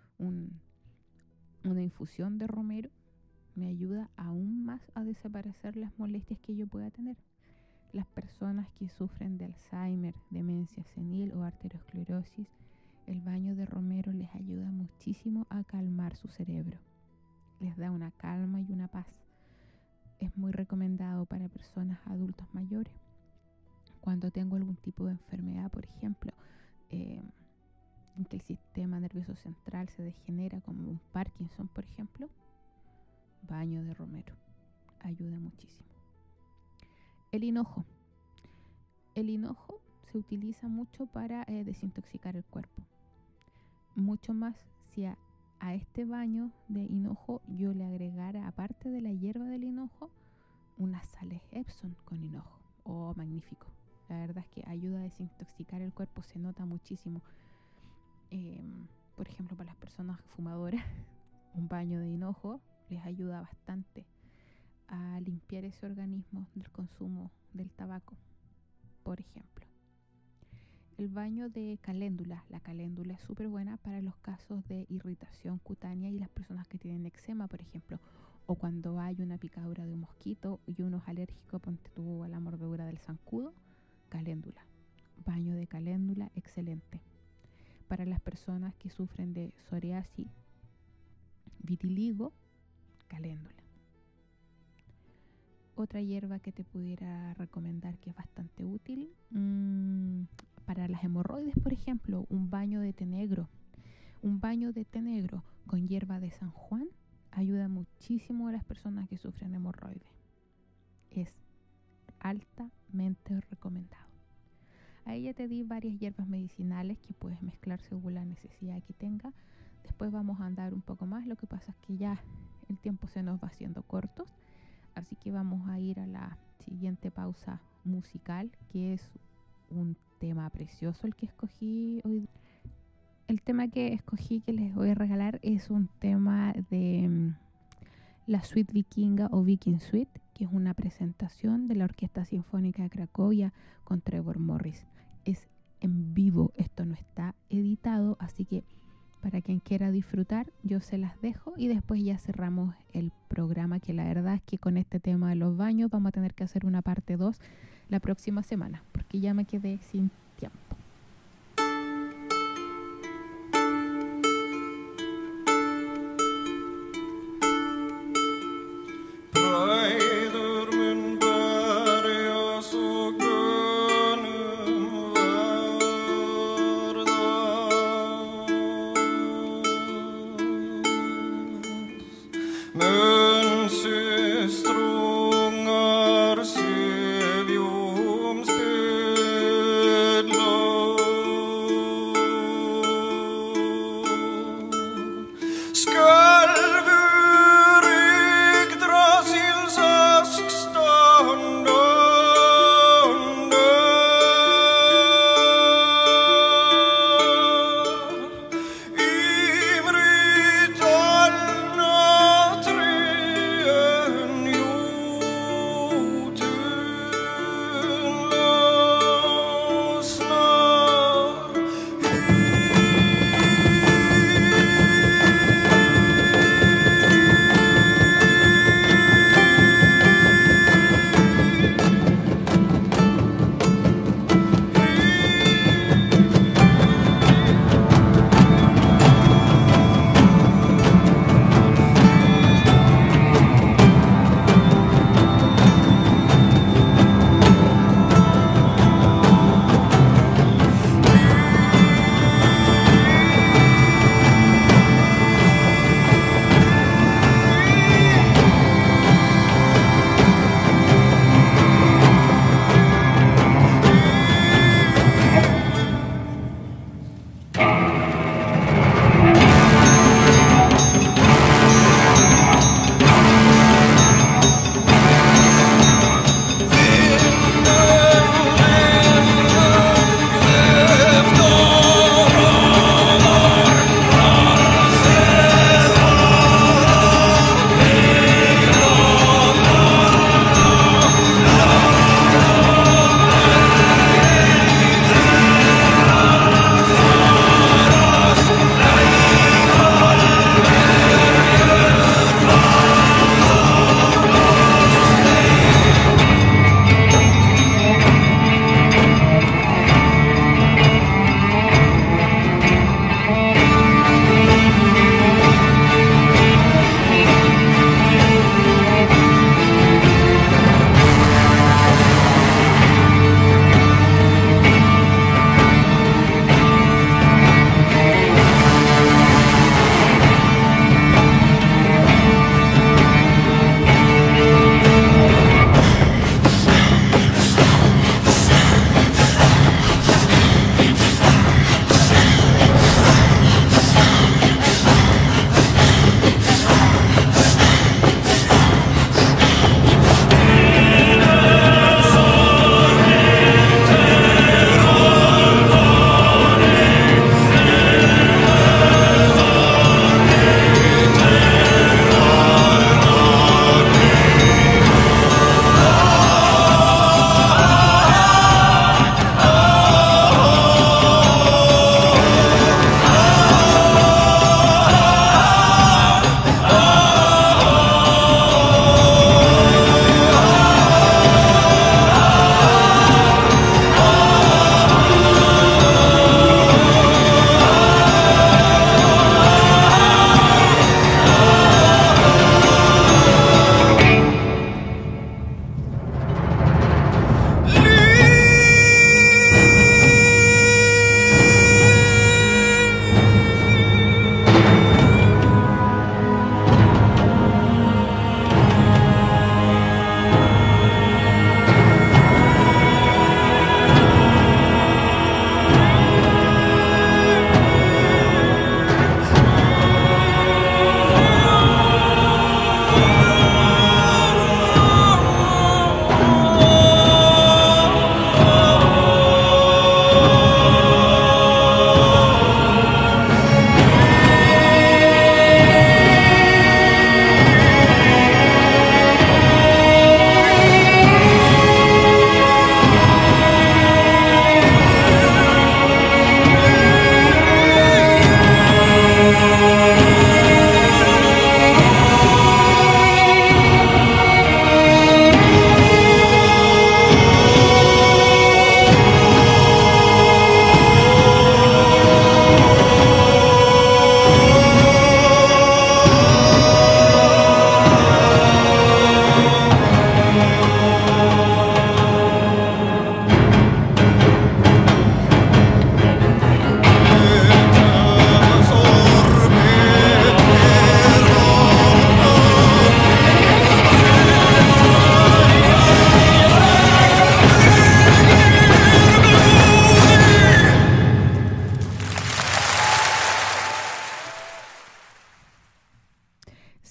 una infusión de romero, me ayuda aún más a desaparecer las molestias que yo pueda tener. Las personas que sufren de Alzheimer, demencia senil o arteriosclerosis, el baño de romero les ayuda muchísimo a calmar su cerebro. Les da una calma y una paz. Es muy recomendado para personas adultos mayores. Cuando tengo algún tipo de enfermedad, por ejemplo, en que el sistema nervioso central se degenera, como un Parkinson, por ejemplo, baño de romero ayuda muchísimo. El hinojo. El hinojo se utiliza mucho para desintoxicar el cuerpo. Mucho más si a este baño de hinojo yo le agregara, aparte de la hierba del hinojo, unas sales Epsom con hinojo. Oh, magnífico. La verdad es que ayuda a desintoxicar el cuerpo, se nota muchísimo. Por ejemplo, para las personas fumadoras, un baño de hinojo les ayuda bastante a limpiar ese organismo del consumo del tabaco, por ejemplo. El baño de caléndula. La caléndula es súper buena para los casos de irritación cutánea y las personas que tienen eczema, por ejemplo, o cuando hay una picadura de un mosquito y uno es alérgico, ponte tú a la mordedura del zancudo, caléndula. Baño de caléndula, excelente. Para las personas que sufren de psoriasis, vitiligo, caléndula. Otra hierba que te pudiera recomendar que es bastante útil Para las hemorroides, por ejemplo, un baño de té negro. Un baño de té negro con hierba de San Juan ayuda muchísimo a las personas que sufren hemorroides. Es altamente recomendado. Ahí ya te di varias hierbas medicinales que puedes mezclar según la necesidad que tenga. Después vamos a andar un poco más. Lo que pasa es que ya el tiempo se nos va haciendo corto. Así que vamos a ir a la siguiente pausa musical, que es un tema precioso el que escogí hoy. El tema que escogí que les voy a regalar es un tema de la Suite Vikinga o Viking Suite, que es una presentación de la Orquesta Sinfónica de Cracovia con Trevor Morris. Es en vivo, esto no está editado, así que para quien quiera disfrutar, yo se las dejo y después ya cerramos el programa, que la verdad es que con este tema de los baños vamos a tener que hacer una parte 2 la próxima semana, porque ya me quedé sin tiempo. Strungar Silvium sped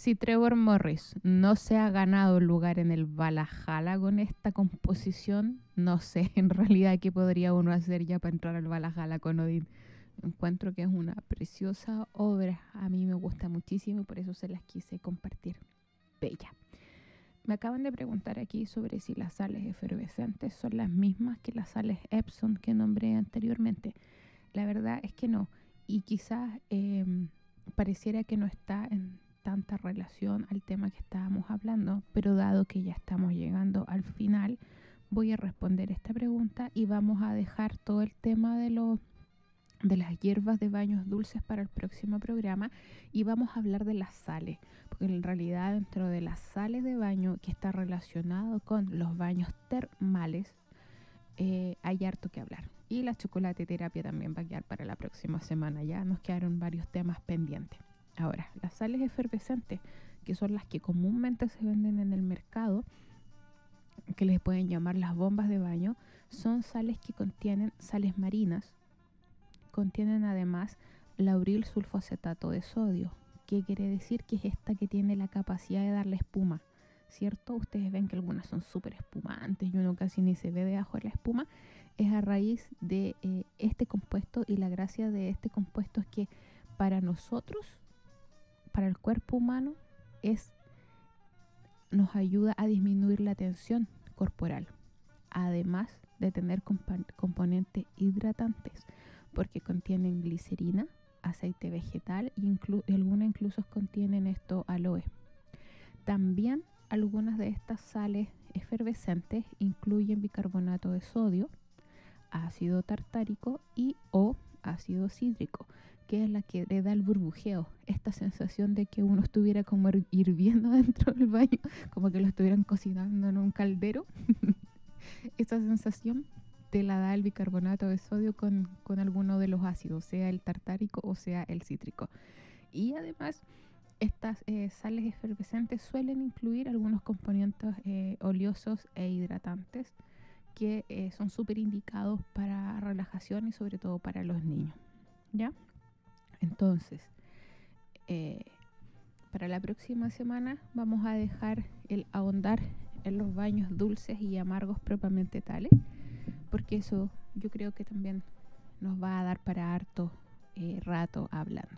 si Trevor Morris no se ha ganado un lugar en el Valhalla con esta composición, no sé en realidad qué podría uno hacer ya para entrar al Valhalla con Odín. Encuentro que es una preciosa obra, a mí me gusta muchísimo y por eso se las quise compartir. Bella. Me acaban de preguntar aquí sobre si las sales efervescentes son las mismas que las sales Epsom que nombré anteriormente. La verdad es que no, y quizás pareciera que no está en tanta relación al tema que estábamos hablando, pero dado que ya estamos llegando al final, voy a responder esta pregunta y vamos a dejar todo el tema de las hierbas de baños dulces para el próximo programa y vamos a hablar de las sales, porque en realidad dentro de las sales de baño que está relacionado con los baños termales hay harto que hablar. Y la chocolate terapia también va a quedar para la próxima semana, ya nos quedaron varios temas pendientes. Ahora, las sales efervescentes, que son las que comúnmente se venden en el mercado, que les pueden llamar las bombas de baño, son sales que contienen sales marinas, contienen además lauril sulfoacetato de sodio, que quiere decir que es esta que tiene la capacidad de darle espuma, ¿cierto? Ustedes ven que algunas son súper espumantes y uno casi ni se ve debajo de la espuma. Es a raíz de este compuesto, y la gracia de este compuesto es que para nosotros, para el cuerpo humano, nos ayuda a disminuir la tensión corporal, además de tener componentes hidratantes, porque contienen glicerina, aceite vegetal y algunas incluso contienen aloe. También algunas de estas sales efervescentes incluyen bicarbonato de sodio, ácido tartárico y o ácido cítrico, que es la que le da el burbujeo, esta sensación de que uno estuviera como hirviendo dentro del baño, como que lo estuvieran cocinando en un caldero. Esa sensación te la da el bicarbonato de sodio con alguno de los ácidos, sea el tartárico o sea el cítrico. Y además estas sales efervescentes suelen incluir algunos componentes oleosos e hidratantes que son súper indicados para relajación y sobre todo para los niños, ¿ya? Entonces, para la próxima semana vamos a dejar el ahondar en los baños dulces y amargos propiamente tales, porque eso yo creo que también nos va a dar para harto rato hablando.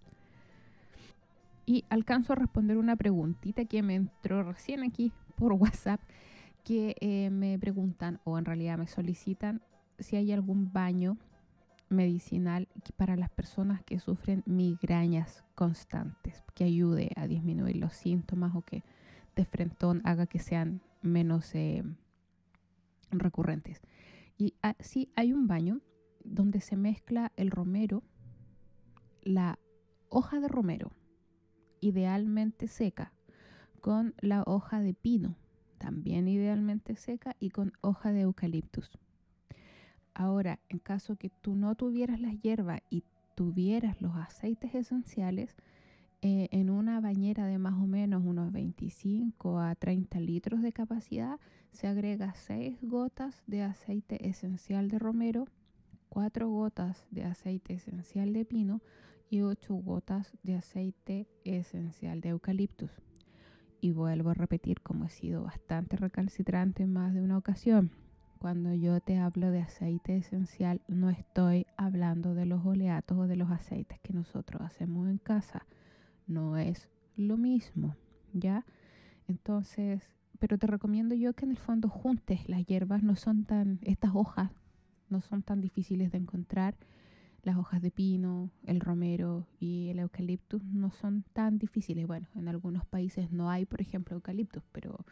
Y alcanzo a responder una preguntita que me entró recién aquí por WhatsApp, que me preguntan, o en realidad me solicitan, si hay algún baño medicinal para las personas que sufren migrañas constantes, que ayude a disminuir los síntomas o que de frentón haga que sean menos recurrentes. Y sí, hay un baño donde se mezcla el romero, la hoja de romero, idealmente seca, con la hoja de pino, también idealmente seca, y con hoja de eucaliptus. Ahora, en caso que tú no tuvieras las hierbas y tuvieras los aceites esenciales, en una bañera de más o menos unos 25 a 30 litros de capacidad, se agrega 6 gotas de aceite esencial de romero, 4 gotas de aceite esencial de pino y 8 gotas de aceite esencial de eucaliptus. Y vuelvo a repetir, como he sido bastante recalcitrante en más de una ocasión, cuando yo te hablo de aceite esencial, no estoy hablando de los oleatos o de los aceites que nosotros hacemos en casa. No es lo mismo, ¿ya? Entonces, pero te recomiendo yo que en el fondo juntes las hierbas, estas hojas no son tan difíciles de encontrar. Las hojas de pino, el romero y el eucaliptus no son tan difíciles. Bueno, en algunos países no hay, por ejemplo, eucaliptus, pero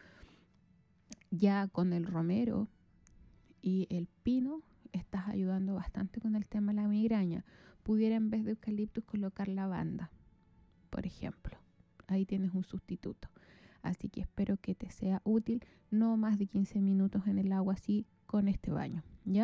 ya con el romero y el pino estás ayudando bastante con el tema de la migraña. Pudiera en vez de eucaliptus colocar lavanda, por ejemplo. Ahí tienes un sustituto. Así que espero que te sea útil. No más de 15 minutos en el agua así con este baño, ¿ya?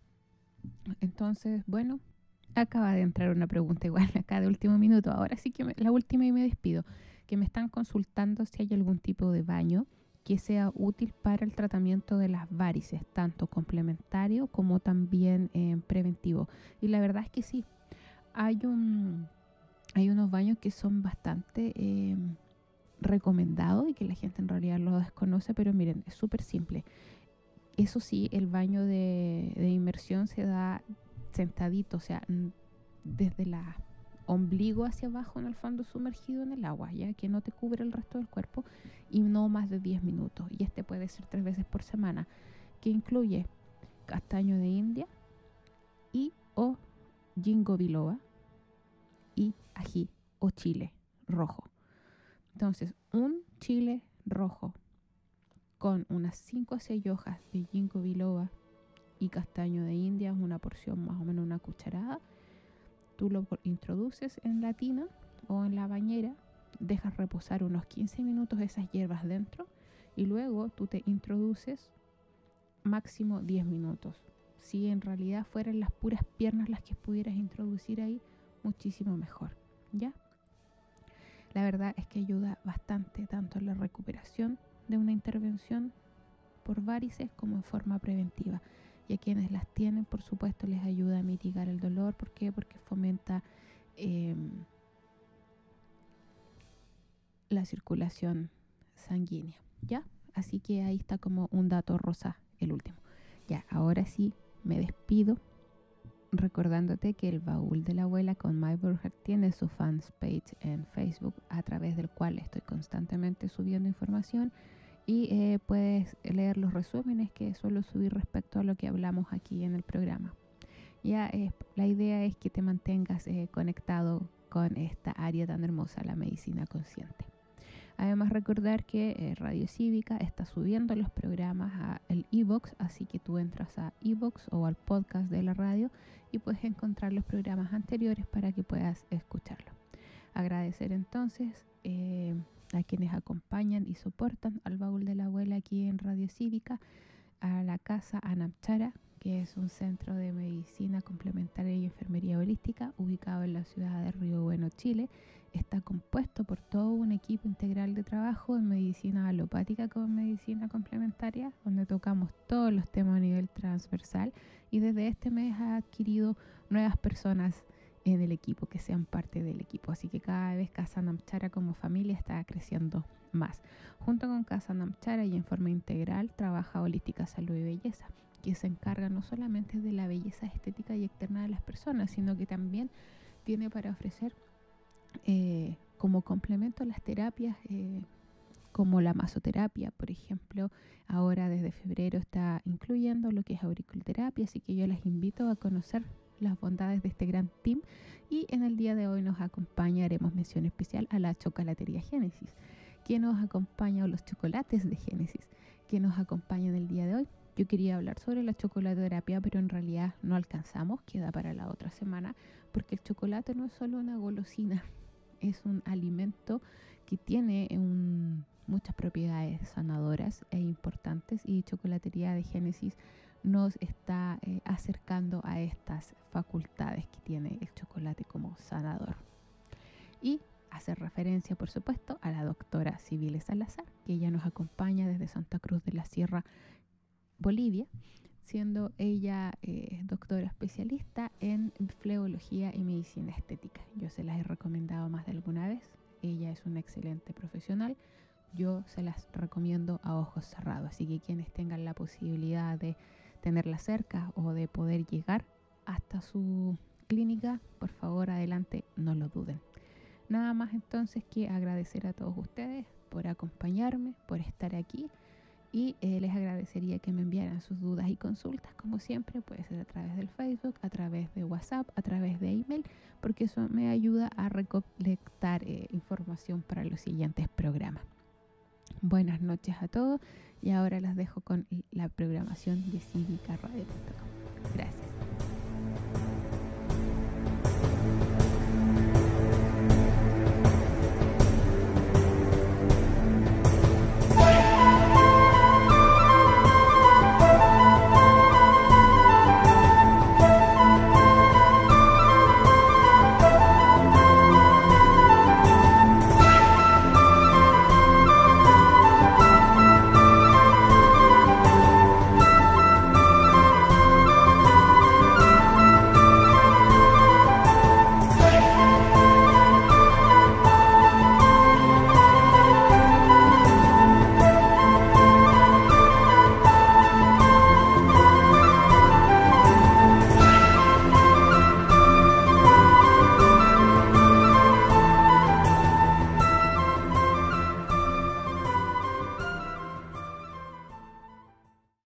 Entonces, bueno, acaba de entrar una pregunta igual acá de último minuto. Ahora sí que la última y me despido. Que me están consultando si hay algún tipo de baño que sea útil para el tratamiento de las varices, tanto complementario como también preventivo. Y la verdad es que sí, hay unos baños que son bastante recomendado y que la gente en realidad lo desconoce, pero miren, es súper simple. Eso sí, el baño de inmersión se da sentadito, o sea, desde la ombligo hacia abajo, en el fondo, sumergido en el agua, ya que no te cubre el resto del cuerpo, y no más de 10 minutos. Y este puede ser 3 veces por semana, que incluye castaño de India y o ginkgo biloba y ají o chile rojo. Entonces, un chile rojo con unas 5 a 6 hojas de ginkgo biloba y castaño de India, una porción más o menos una cucharada. Tú lo introduces en la tina o en la bañera, dejas reposar unos 15 minutos esas hierbas dentro y luego tú te introduces máximo 10 minutos. Si en realidad fueran las puras piernas las que pudieras introducir ahí, muchísimo mejor, ¿ya? La verdad es que ayuda bastante tanto en la recuperación de una intervención por varices como en forma preventiva. Y a quienes las tienen, por supuesto, les ayuda a mitigar el dolor. ¿Por qué? Porque fomenta la circulación sanguínea, ¿ya? Así que ahí está como un dato rosa, el último. Ya, ahora sí, me despido recordándote que el Baúl de la Abuela con May Burkhardt tiene su fans page en Facebook, a través del cual estoy constantemente subiendo información y puedes leer los resúmenes que suelo subir respecto a lo que hablamos aquí en el programa. Ya la idea es que te mantengas conectado con esta área tan hermosa, la medicina consciente. Además, recordar que Radio Cívica está subiendo los programas al iVoox, así que tú entras a iVoox o al podcast de la radio y puedes encontrar los programas anteriores para que puedas escucharlo. Agradecer entonces a quienes acompañan y soportan al Baúl de la Abuela aquí en Radio Cívica, a la Casa Anamchara, que es un centro de medicina complementaria y enfermería holística ubicado en la ciudad de Río Bueno, Chile. Está compuesto por todo un equipo integral de trabajo en medicina alopática con medicina complementaria, donde tocamos todos los temas a nivel transversal, y desde este mes ha adquirido nuevas personas en el equipo, que sean parte del equipo. Así que cada vez Casa Anamchara como familia está creciendo más. Junto con Casa Anamchara y en forma integral trabaja Holística Salud y Belleza, que se encarga no solamente de la belleza estética y externa de las personas, sino que también tiene para ofrecer como complemento a las terapias como la masoterapia, por ejemplo. Ahora desde febrero está incluyendo lo que es auriculoterapia, así que yo les invito a conocer las bondades de este gran team. Y en el día de hoy nos acompaña, haremos mención especial a la chocolatería Génesis, que nos acompaña, o los chocolates de Génesis, que nos acompañan el día de hoy. Yo quería hablar sobre la chocolaterapia, pero en realidad no alcanzamos, queda para la otra semana, porque el chocolate no es solo una golosina, es un alimento que tiene muchas propiedades sanadoras e importantes, y Chocolatería de Génesis nos está acercando a estas facultades que tiene el chocolate como sanador. Y hacer referencia, por supuesto, a la doctora Civiles Salazar, que ella nos acompaña desde Santa Cruz de la Sierra, Bolivia, siendo ella doctora especialista en flebología y medicina estética. Yo se las he recomendado más de alguna vez. Ella es una excelente profesional. Yo se las recomiendo a ojos cerrados. Así que quienes tengan la posibilidad de tenerla cerca o de poder llegar hasta su clínica, por favor, adelante, no lo duden. Nada más entonces que agradecer a todos ustedes por acompañarme, por estar aquí. Y les agradecería que me enviaran sus dudas y consultas, como siempre, puede ser a través del Facebook, a través de WhatsApp, a través de email, porque eso me ayuda a recolectar información para los siguientes programas. Buenas noches a todos y ahora las dejo con la programación de cívicaradio.com. Gracias.